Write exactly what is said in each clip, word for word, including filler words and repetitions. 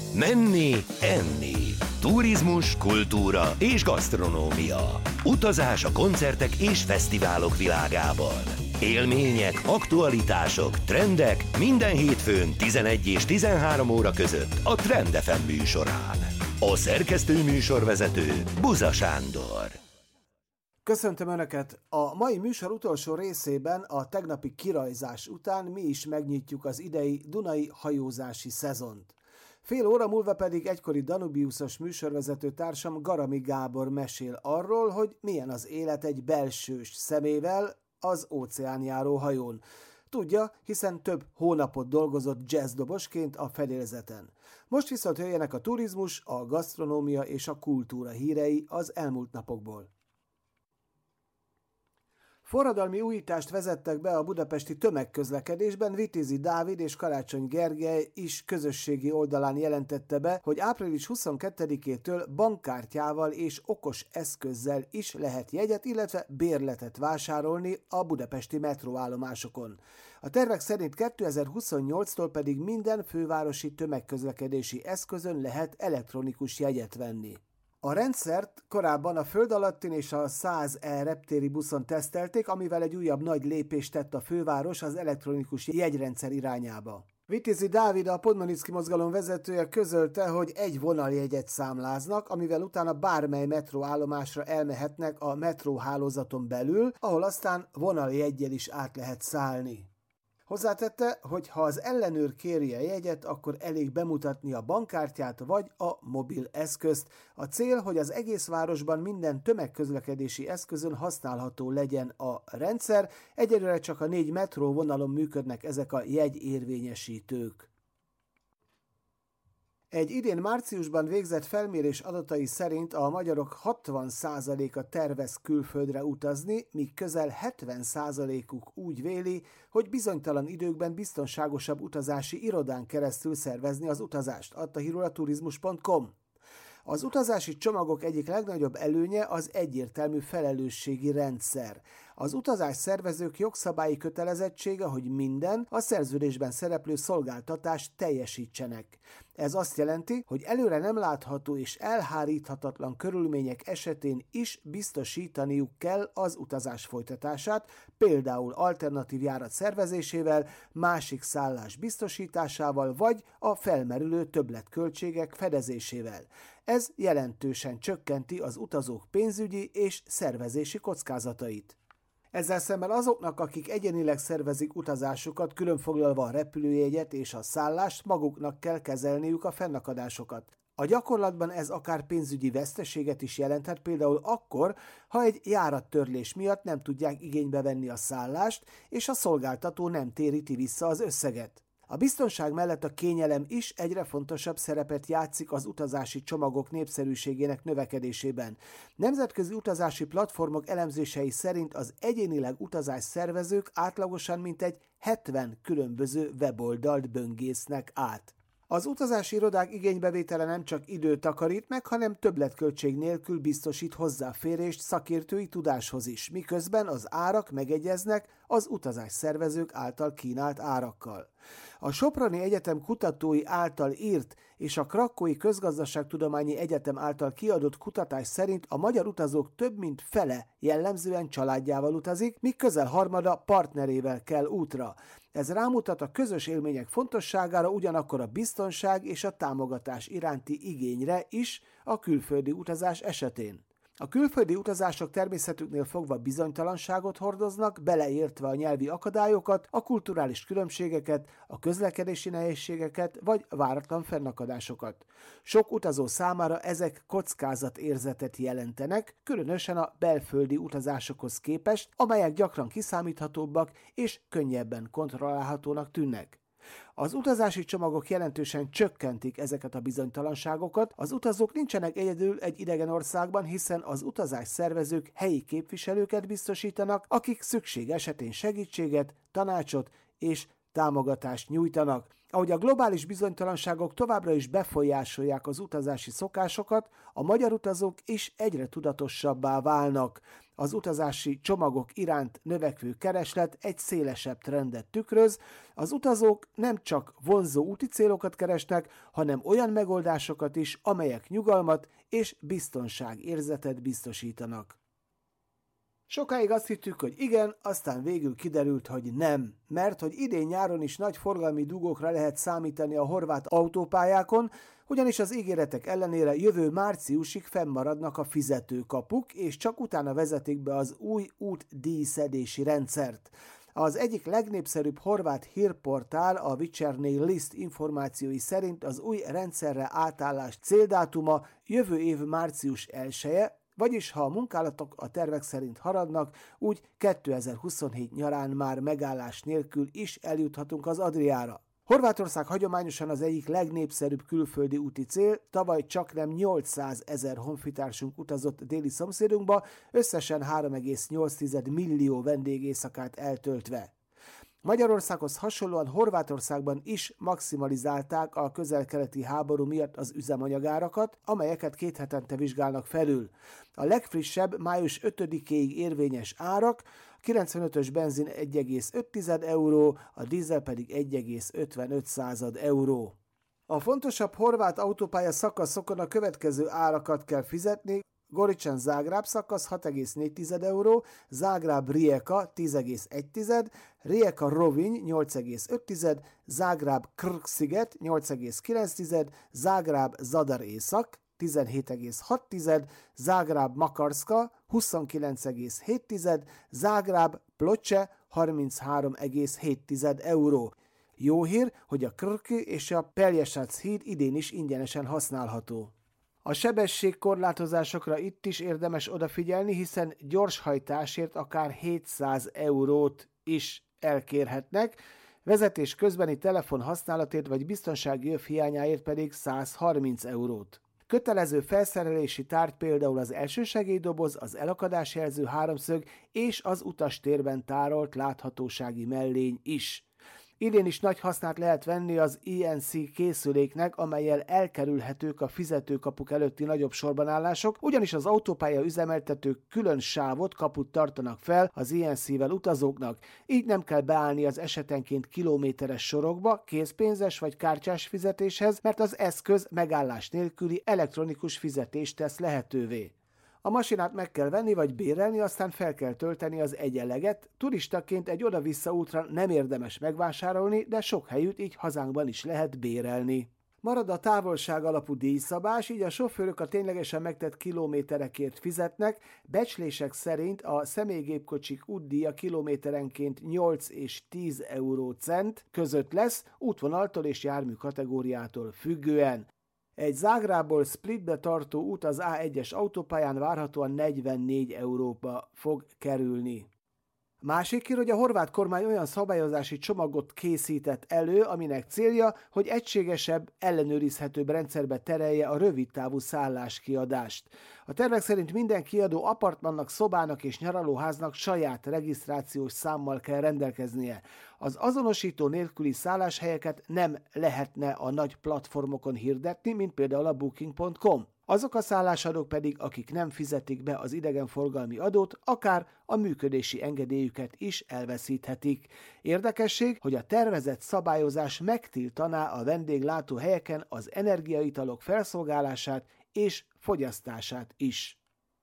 Menni, enni. Turizmus, kultúra és gasztronómia. Utazás a koncertek és fesztiválok világában. Élmények, aktualitások, trendek minden hétfőn tizenegy és tizenhárom óra között a Trend ef em műsorán. A szerkesztő műsorvezető Buza Sándor. Köszöntöm Önöket! A mai műsor utolsó részében a tegnapi kirajzás után mi is megnyitjuk az idei Dunai hajózási szezont. Fél óra múlva pedig egykori Danubiusos műsorvezető társam Garami Gábor mesél arról, hogy milyen az élet egy belsős szemével az óceánjáró hajón. Tudja, hiszen több hónapot dolgozott jazzdobosként a fedélzeten. Most viszont jöjjenek a turizmus, a gasztronómia és a kultúra hírei az elmúlt napokból. Forradalmi újítást vezettek be a budapesti tömegközlekedésben. Vitézi Dávid és Karácsony Gergely is közösségi oldalán jelentette be, hogy április huszonkettedikétől bankkártyával és okos eszközzel is lehet jegyet, illetve bérletet vásárolni a budapesti metróállomásokon. A tervek szerint kétezer-huszonnyolctól pedig minden fővárosi tömegközlekedési eszközön lehet elektronikus jegyet venni. A rendszert korábban a föld alattin és a száz E reptéri buszon tesztelték, amivel egy újabb nagy lépést tett a főváros az elektronikus jegyrendszer irányába. Vitézi Dávid, a Podmanicki mozgalom vezetője közölte, hogy egy vonaljegyet számláznak, amivel utána bármely metróállomásra elmehetnek a metróhálózaton belül, ahol aztán vonaljeggyel is át lehet szállni. Hozzátette, hogy ha az ellenőr kéri a jegyet, akkor elég bemutatni a bankkártyát vagy a mobil eszközt. A cél, hogy az egész városban minden tömegközlekedési eszközön használható legyen a rendszer. Egyelőre csak a négy metró vonalon működnek ezek a jegyérvényesítők. Egy idén márciusban végzett felmérés adatai szerint a magyarok hatvan százaléka tervez külföldre utazni, míg közel hetven százalékuk úgy véli, hogy bizonytalan időkben biztonságosabb utazási irodán keresztül szervezni az utazást, adta hírul a turizmus pont com. Az utazási csomagok egyik legnagyobb előnye az egyértelmű felelősségi rendszer. Az utazás szervezők jogszabályi kötelezettsége, hogy minden a szerződésben szereplő szolgáltatást teljesítsenek. Ez azt jelenti, hogy előre nem látható és elháríthatatlan körülmények esetén is biztosítaniuk kell az utazás folytatását, például alternatív járat szervezésével, másik szállás biztosításával vagy a felmerülő többletköltségek fedezésével. Ez jelentősen csökkenti az utazók pénzügyi és szervezési kockázatait. Ezzel szemben azoknak, akik egyénileg szervezik utazásukat, különfoglalva a repülőjegyet és a szállást, maguknak kell kezelniük a fennakadásokat. A gyakorlatban ez akár pénzügyi veszteséget is jelenthet, például akkor, ha egy járattörlés miatt nem tudják igénybe venni a szállást, és a szolgáltató nem téríti vissza az összeget. A biztonság mellett a kényelem is egyre fontosabb szerepet játszik az utazási csomagok népszerűségének növekedésében. Nemzetközi utazási platformok elemzései szerint az egyénileg utazás szervezők átlagosan mintegy hetven különböző weboldalt böngésznek át. Az utazási irodák igénybevétele nem csak időt takarít meg, hanem többletköltség nélkül biztosít hozzáférést szakértői tudáshoz is, miközben az árak megegyeznek az utazás szervezők által kínált árakkal. A Soproni Egyetem kutatói által írt és a Krakói Közgazdaságtudományi Egyetem által kiadott kutatás szerint a magyar utazók több mint fele jellemzően családjával utazik, míg közel harmada partnerével kell útra. Ez rámutat a közös élmények fontosságára, ugyanakkor a biztonság és a támogatás iránti igényre is a külföldi utazás esetén. A külföldi utazások természetüknél fogva bizonytalanságot hordoznak, beleértve a nyelvi akadályokat, a kulturális különbségeket, a közlekedési nehézségeket vagy váratlan fennakadásokat. Sok utazó számára ezek kockázatérzetet jelentenek, különösen a belföldi utazásokhoz képest, amelyek gyakran kiszámíthatóbbak és könnyebben kontrollálhatónak tűnnek. Az utazási csomagok jelentősen csökkentik ezeket a bizonytalanságokat, az utazók nincsenek egyedül egy idegen országban, hiszen az utazás szervezők helyi képviselőket biztosítanak, akik szükség esetén segítséget, tanácsot és támogatást nyújtanak. Ahogy a globális bizonytalanságok továbbra is befolyásolják az utazási szokásokat, a magyar utazók is egyre tudatosabbá válnak. Az utazási csomagok iránt növekvő kereslet egy szélesebb trendet tükröz. Az utazók nem csak vonzó úti célokat keresnek, hanem olyan megoldásokat is, amelyek nyugalmat és biztonságérzetet biztosítanak. Sokáig azt hittük, hogy igen, aztán végül kiderült, hogy nem, mert hogy idén nyáron is nagy forgalmi dugókra lehet számítani a horvát autópályákon, ugyanis az ígéretek ellenére jövő márciusig fennmaradnak a fizetőkapuk, és csak utána vezetik be az új útdíjszedési rendszert. Az egyik legnépszerűbb horvát hírportál, a Večernji List információi szerint az új rendszerre átállás céldátuma jövő év március elseje, vagyis ha a munkálatok a tervek szerint haradnak, úgy kétezer-huszonhét nyarán már megállás nélkül is eljuthatunk az Adriára. Horvátország hagyományosan az egyik legnépszerűbb külföldi úti cél, tavaly csaknem nyolcszázezer honfitársunk utazott déli szomszédunkba, összesen három egész nyolc millió vendégészakát eltöltve. Magyarországhoz hasonlóan Horvátországban is maximalizálták a közel-keleti háború miatt az üzemanyagárakat, amelyeket két hetente vizsgálnak felül. A legfrissebb május ötödikéig érvényes árak, a kilencvenötös benzin egy egész öt euró, a dízel pedig egy egész ötvenöt euró. A fontosabb horvát autópálya szakaszokon a következő árakat kell fizetni: Goričan-Zágráb szakasz hat egész négy euró, Zágráb-Rijeka tíz egész egy, Rijeka-Rovinj nyolc egész öt, Zágráb-Krk-sziget nyolc egész kilenc, Zágráb-Zadar észak tizenhét egész hat, Zágráb-Makarska huszonkilenc egész hét, Zágráb-Ploče harminchárom egész hét euró. Jó hír, hogy a Krki és a Pelješac híd idén is ingyenesen használható. A sebességkorlátozásokra itt is érdemes odafigyelni, hiszen gyorshajtásért akár hétszáz eurót is elkérhetnek, vezetés közbeni telefon használatért vagy biztonsági öv hiányáért pedig száz harminc eurót. Kötelező felszerelési tárgy például az elsősegélydoboz, az elakadásjelző háromszög és az utastérben tárolt láthatósági mellény is. Idén is nagy hasznát lehet venni az i en cé készüléknek, amellyel elkerülhetők a fizetőkapuk előtti nagyobb sorbanállások, ugyanis az autópálya üzemeltetők külön sávot, kaput tartanak fel az i en cével utazóknak. Így nem kell beállni az esetenként kilométeres sorokba, készpénzes vagy kártyás fizetéshez, mert az eszköz megállás nélküli elektronikus fizetést tesz lehetővé. A masinát meg kell venni vagy bérelni, aztán fel kell tölteni az egyenleget. Turistaként egy oda-vissza útra nem érdemes megvásárolni, de sok helyütt így hazánkban is lehet bérelni. Marad a távolság alapú díjszabás, így a sofőrök a ténylegesen megtett kilométerekért fizetnek. Becslések szerint a személygépkocsik útdíja kilométerenként nyolc és tíz eurócent között lesz, útvonaltól és jármű kategóriától függően. Egy Zágrábból Splitbe tartó út az á egyes autópályán várhatóan negyvennégy euróba fog kerülni. Másik hír, hogy a horvát kormány olyan szabályozási csomagot készített elő, aminek célja, hogy egységesebb, ellenőrizhetőbb rendszerbe terelje a rövidtávú szálláskiadást. A tervek szerint minden kiadó apartmannak, szobának és nyaralóháznak saját regisztrációs számmal kell rendelkeznie. Az azonosító nélküli szálláshelyeket nem lehetne a nagy platformokon hirdetni, mint például a booking pont com. Azok a szállásadók pedig, akik nem fizetik be az idegenforgalmi adót, akár a működési engedélyüket is elveszíthetik. Érdekesség, hogy a tervezett szabályozás megtiltaná a vendéglátóhelyeken az energiaitalok felszolgálását és fogyasztását is.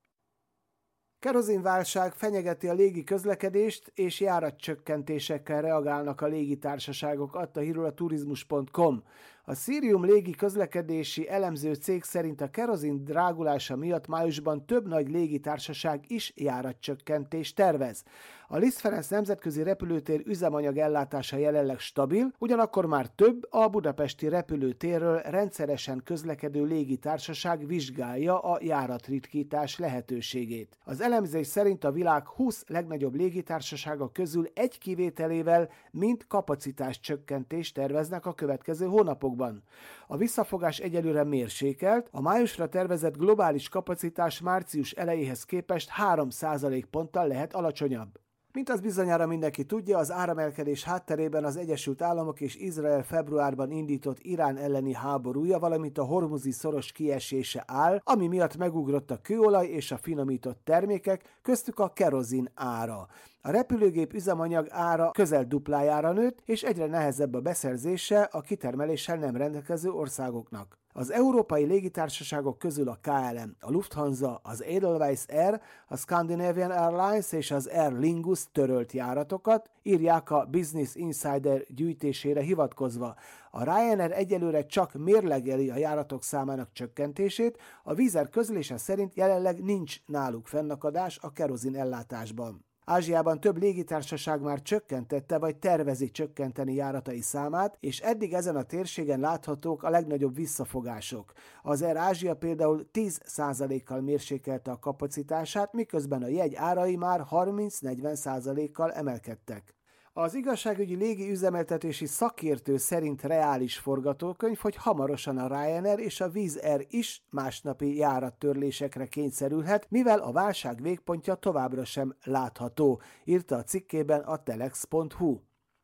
Kerozinválság fenyegeti a légi közlekedést, és járatcsökkentésekkel reagálnak a légitársaságok, adta hírül a turizmus pont com. A Cirium légi közlekedési elemző cég szerint a kerozin drágulása miatt májusban több nagy légitársaság is járatcsökkentést tervez. A Liszt Ferenc nemzetközi repülőtér üzemanyag ellátása jelenleg stabil, ugyanakkor már több a budapesti repülőtérről rendszeresen közlekedő légitársaság vizsgálja a járatritkítás lehetőségét. Az elemzés szerint a világ húsz legnagyobb légitársasága közül egy kivételével mind kapacitás csökkentést terveznek a következő hónapokban. A visszafogás egyelőre mérsékelt, a májusra tervezett globális kapacitás március elejéhez képest három százalékponttal lehet alacsonyabb. Mint az bizonyára mindenki tudja, az áramelkedés hátterében az Egyesült Államok és Izrael februárban indított Irán elleni háborúja, valamint a hormuzi szoros kiesése áll, ami miatt megugrott a kőolaj és a finomított termékek, köztük a kerozin ára. A repülőgép üzemanyag ára közel duplájára nőtt, és egyre nehezebb a beszerzése a kitermeléssel nem rendelkező országoknak. Az európai légitársaságok közül a ká el em, a Lufthansa, az Edelweiss Air, a Scandinavian Airlines és az Aer Lingus törölt járatokat, írják a Business Insider gyűjtésére hivatkozva. A Ryanair egyelőre csak mérlegeli a járatok számának csökkentését, a Wizz Air közlése szerint jelenleg nincs náluk fennakadás a kerozin ellátásban. Ázsiában több légitársaság már csökkentette vagy tervezi csökkenteni járatai számát, és eddig ezen a térségen láthatók a legnagyobb visszafogások. Az Air Asia például tíz százalékkal mérsékelte a kapacitását, miközben a jegy árai már harminc-negyven százalékkal emelkedtek. Az igazságügyi légi üzemeltetési szakértő szerint reális forgatókönyv, hogy hamarosan a Ryanair és a Wizz Air is másnapi járattörlésekre kényszerülhet, mivel a válság végpontja továbbra sem látható, írta a cikkében a telex pont hu.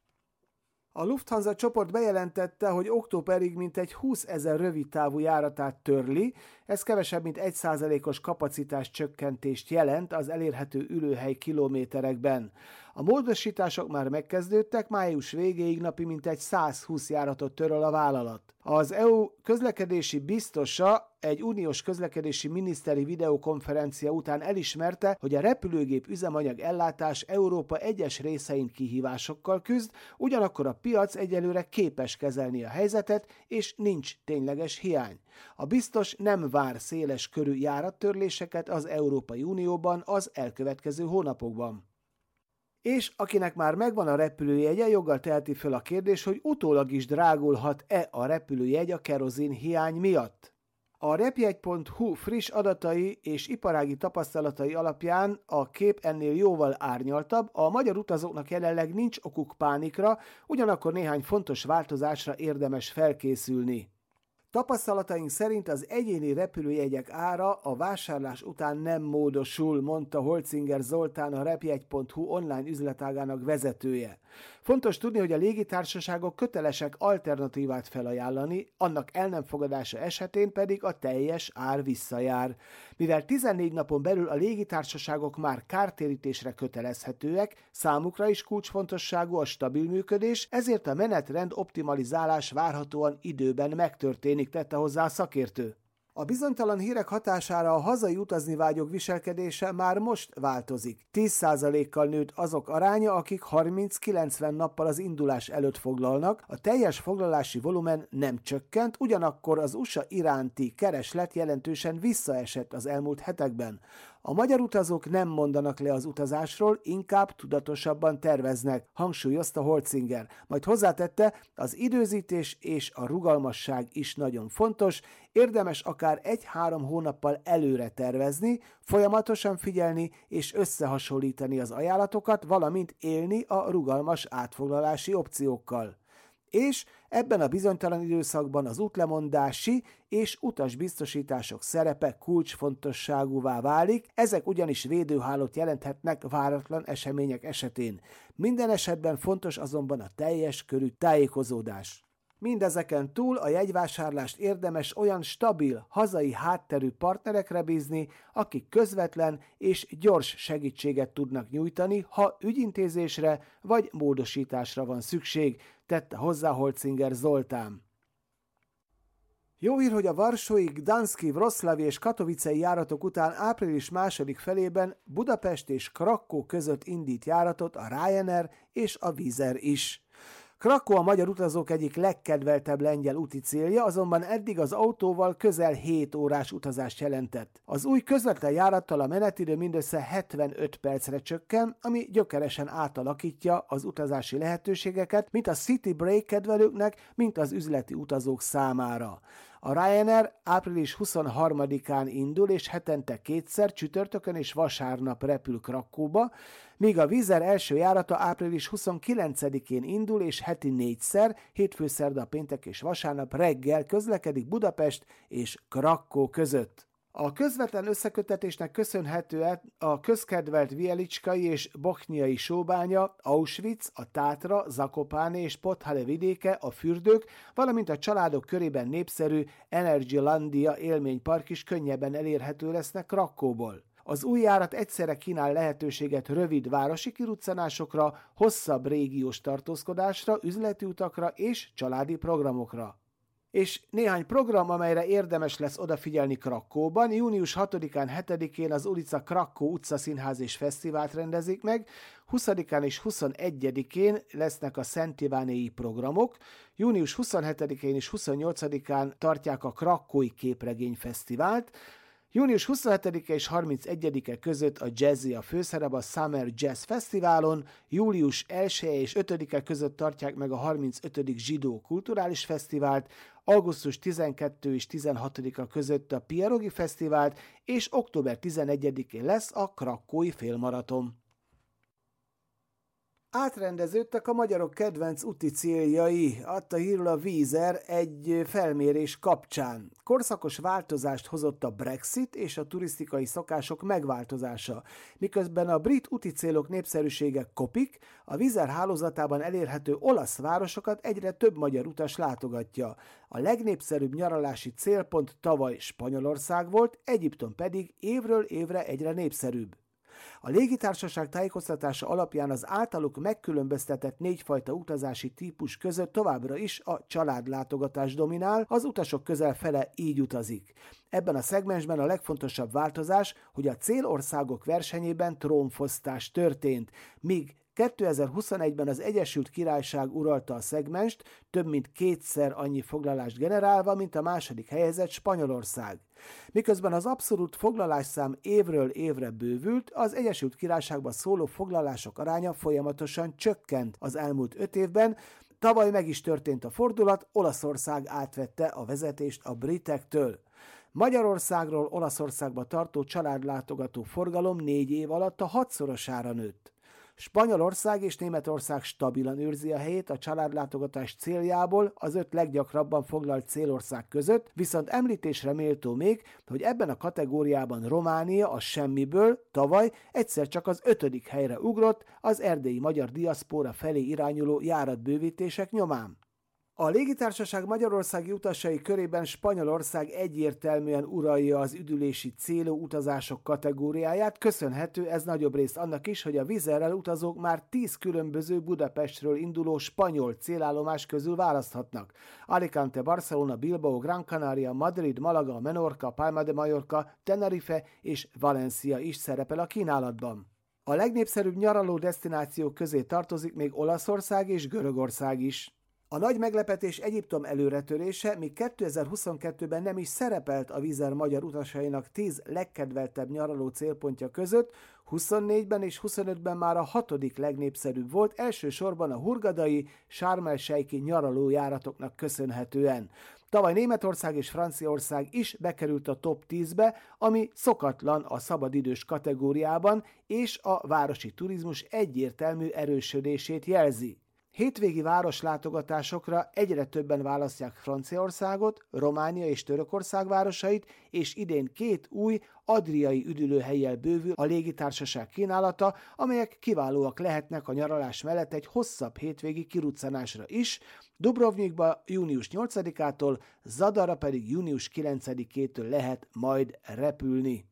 A Lufthansa csoport bejelentette, hogy októberig mintegy húszezer rövidtávú járatát törli, ez kevesebb mint egy százalékos kapacitás csökkentést jelent az elérhető ülőhely kilométerekben. A módosítások már megkezdődtek, május végéig napi mintegy százhúsz járatot töröl a vállalat. Az é u közlekedési biztosa egy uniós közlekedési miniszteri videokonferencia után elismerte, hogy a repülőgép üzemanyag ellátás Európa egyes részein kihívásokkal küzd, ugyanakkor a piac egyelőre képes kezelni a helyzetet, és nincs tényleges hiány. A biztos nem vár széles körű járattörléseket az Európai Unióban az elkövetkező hónapokban. És akinek már megvan a repülőjegye, joggal teheti föl a kérdés, hogy utólag is drágulhat-e a repülőjegy a kerozin hiány miatt. A repjegy pont hu friss adatai és iparági tapasztalatai alapján a kép ennél jóval árnyaltabb, a magyar utazóknak jelenleg nincs okuk pánikra, ugyanakkor néhány fontos változásra érdemes felkészülni. Tapasztalataink szerint az egyéni repülőjegyek ára a vásárlás után nem módosul, mondta Holzinger Zoltán, a repjegy pont hu online üzletágának vezetője. Fontos tudni, hogy a légitársaságok kötelesek alternatívát felajánlani, annak el nem fogadása esetén pedig a teljes ár visszajár. Mivel tizennégy napon belül a légitársaságok már kártérítésre kötelezhetőek, számukra is kulcsfontosságú a stabil működés, ezért a menetrend optimalizálás várhatóan időben megtörténik, tette hozzá a szakértő. A bizonytalan hírek hatására a hazai utazni vágyók viselkedése már most változik. tíz százalékkal nőtt azok aránya, akik harminc-kilencven nappal az indulás előtt foglalnak, a teljes foglalási volumen nem csökkent, ugyanakkor az u es á iránti kereslet jelentősen visszaesett az elmúlt hetekben. A magyar utazók nem mondanak le az utazásról, inkább tudatosabban terveznek, hangsúlyozta Holzinger. Majd hozzátette, az időzítés és a rugalmasság is nagyon fontos, érdemes akár egy-három hónappal előre tervezni, folyamatosan figyelni és összehasonlítani az ajánlatokat, valamint élni a rugalmas átfoglalási opciókkal. És ebben a bizonytalan időszakban az útlemondási és utasbiztosítások szerepe kulcsfontosságúvá válik, ezek ugyanis védőhálót jelenthetnek váratlan események esetén. Minden esetben fontos azonban a teljes körű tájékozódás. Mindezeken túl a jegyvásárlást érdemes olyan stabil, hazai hátterű partnerekre bízni, akik közvetlen és gyors segítséget tudnak nyújtani, ha ügyintézésre vagy módosításra van szükség, tette hozzá Holzinger Zoltán. Jó hír, hogy a varsói, gdanszki, wroclawi és katowicei járatok után április második felében Budapest és Krakkó között indít járatot a Ryanair és a Wizz Air is. Krakkó a magyar utazók egyik legkedveltebb lengyel úti célja, azonban eddig az autóval közel hét órás utazást jelentett. Az új közvetlen járattal a menetidő mindössze hetvenöt percre csökken, ami gyökeresen átalakítja az utazási lehetőségeket, mint a City Break kedvelőknek, mint az üzleti utazók számára. A Ryanair április huszonharmadikán indul, és hetente kétszer, csütörtökön és vasárnap repül Krakkóba, míg a Wizz Air első járata április huszonkilencedikén indul, és heti négyszer, hétfő, szerda, péntek és vasárnap reggel közlekedik Budapest és Krakkó között. A közvetlen összeköttetésnek köszönhetően a közkedvelt Vielicskai és Bochniai sóbánya, Auschwitz, a Tátra, Zakopane és Podhale vidéke, a fürdők, valamint a családok körében népszerű Energylandia élménypark is könnyebben elérhető lesznek Krakkóból. Az új járat egyszerre kínál lehetőséget rövid városi kiruccanásokra, hosszabb régiós tartózkodásra, üzleti utakra és családi programokra. És néhány program, amelyre érdemes lesz odafigyelni Krakkóban. Június hatodikán, hetedikén az Ulica Krakkó utcaszínház és fesztivált rendezik meg, huszadikán és huszonegyedikén lesznek a Szent Ivánéi programok, június huszonhetedikén és huszonnyolcadikán tartják a Krakkói Képregényfesztivált, június huszonhetedike és harmincegyedike között a Jazzy a főszerep a Summer Jazz Fesztiválon, július elseje és ötödike között tartják meg a harmincötödik Zsidó Kulturális Fesztivált, augusztus tizenkettedike és tizenhatodika között a Pierogi Fesztivált, és október tizenegyedikén lesz a Krakkói Félmaraton. Átrendeződtek a magyarok kedvenc úti céljai, adta hírül a Vízer egy felmérés kapcsán. Korszakos változást hozott a Brexit és a turisztikai szokások megváltozása. Miközben a brit úti célok népszerűsége kopik, a Vízer hálózatában elérhető olasz városokat egyre több magyar utas látogatja. A legnépszerűbb nyaralási célpont tavaly Spanyolország volt, Egyiptom pedig évről évre egyre népszerűbb. A légitársaság tájékoztatása alapján az általuk megkülönböztetett négyfajta utazási típus között továbbra is a családlátogatás dominál, az utasok közel fele így utazik. Ebben a szegmensben a legfontosabb változás, hogy a célországok versenyében trónfosztás történt, míg kétezer-huszonegyben az Egyesült Királyság uralta a szegmenst, több mint kétszer annyi foglalást generálva, mint a második helyezett Spanyolország. Miközben az abszolút foglalásszám évről évre bővült, az Egyesült Királyságban szóló foglalások aránya folyamatosan csökkent az elmúlt öt évben. Tavaly meg is történt a fordulat, Olaszország átvette a vezetést a britektől. Magyarországról Olaszországba tartó családlátogató forgalom négy év alatt a hatszorosára nőtt. Spanyolország és Németország stabilan őrzi a helyét a családlátogatás céljából az öt leggyakrabban foglalt célország között, viszont említésre méltó még, hogy ebben a kategóriában Románia a semmiből tavaly egyszer csak az ötödik helyre ugrott az erdélyi magyar diaszpóra felé irányuló járatbővítések nyomán. A légitársaság magyarországi utasai körében Spanyolország egyértelműen uralja az üdülési célú utazások kategóriáját, köszönhető ez nagyobb részt annak is, hogy a Vízerrel utazók már tíz különböző Budapestről induló spanyol célállomás közül választhatnak. Alicante, Barcelona, Bilbao, Gran Canaria, Madrid, Malaga, Menorca, Palma de Mallorca, Tenerife és Valencia is szerepel a kínálatban. A legnépszerűbb nyaraló desztinációk közé tartozik még Olaszország és Görögország is. A nagy meglepetés Egyiptom előretörése, míg kétezer-huszonkettőben nem is szerepelt a Vízer magyar utasainak tíz legkedveltebb nyaraló célpontja között, huszonnégyben és huszonötben már a hatodik legnépszerűbb volt, elsősorban a hurgadai, Sharm el-Sheikhi nyaralójáratoknak köszönhetően. Tavaly Németország és Franciaország is bekerült a top tízbe, ami szokatlan a szabadidős kategóriában, és a városi turizmus egyértelmű erősödését jelzi. Hétvégi városlátogatásokra egyre többen választják Franciaországot, Románia és Törökország városait, és idén két új adriai üdülőhellyel bővül a légitársaság kínálata, amelyek kiválóak lehetnek a nyaralás mellett egy hosszabb hétvégi kiruccanásra is, Dubrovnikba június nyolcadikától, Zadarra pedig június kilencedikétől lehet majd repülni.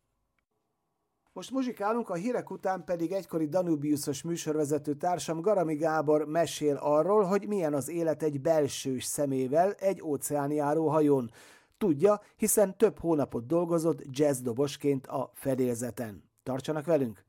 Most muzsikálunk, a hírek után pedig egykori Danubiusos műsorvezető társam Garami Gábor mesél arról, hogy milyen az élet egy belsős szemével egy óceánjáró hajón. Tudja, hiszen több hónapot dolgozott jazzdobosként a fedélzeten. Tartsanak velünk!